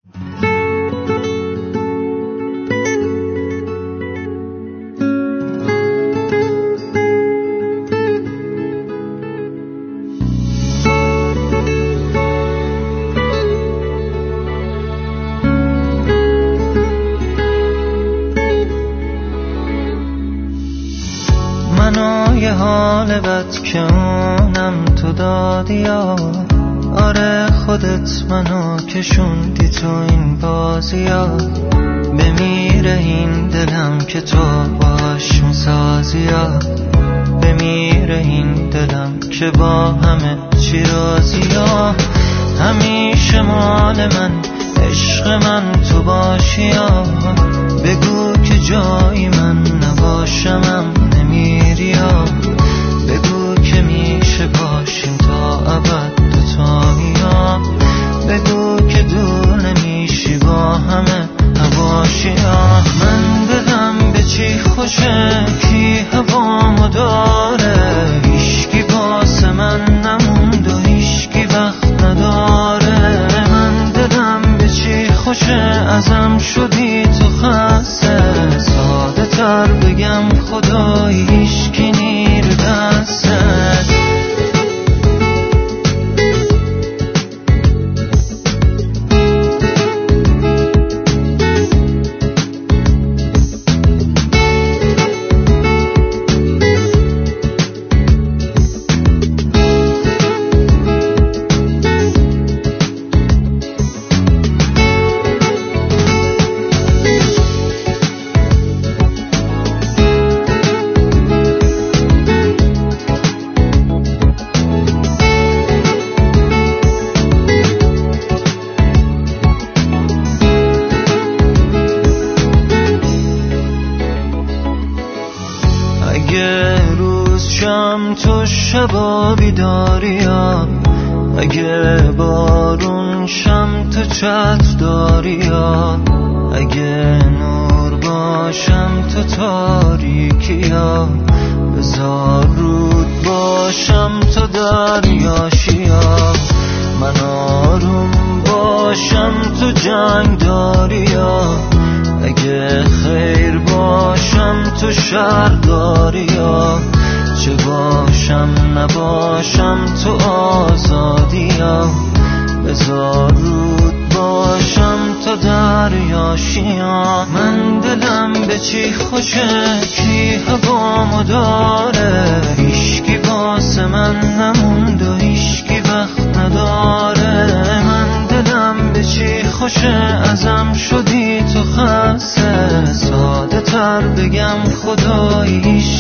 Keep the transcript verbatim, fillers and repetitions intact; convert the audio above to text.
یه حال بد که اونم تو دادی یا آره خودت منو کشوندی تو این بازی یا بمیره این دلم که تو باش مسازی یا بمیره این دلم که با همه چی رازی یا همیشه مال من عشق من تو باشی یا بگو که جایی من نباشمم نمیری یا بگو که میشه باشیم تا ابد دوتایی یا بگو که دور نمیشی با همه هواشی یا من دلم به چی خوشه کی هوامو داره هیشکی واسه من نموند و هیشکی وقت نداره من دلم به چی خوشه ازم شدی تو خسته ساده تر بگم خدایی هیشکی نیر دستت تو شبا بیداری یا اگه بارون شم تو چتر داری یا اگه نور باشم تو تاریکی یا بذار رود باشم تو دریاشی یا من آروم باشم تو جنگ داری یا اگه خیر باشم تو شر داری یا چه باشم نباشم تو آزادی یا بذار رود باشم تو دریاشی یا من دلم به چی خوشه کی هوامو داره هیشکی واسه من نموند و هیشکی وقت نداره من دلم به چی خوشه ازم شدی تو خسته ساده تر بگم خدایی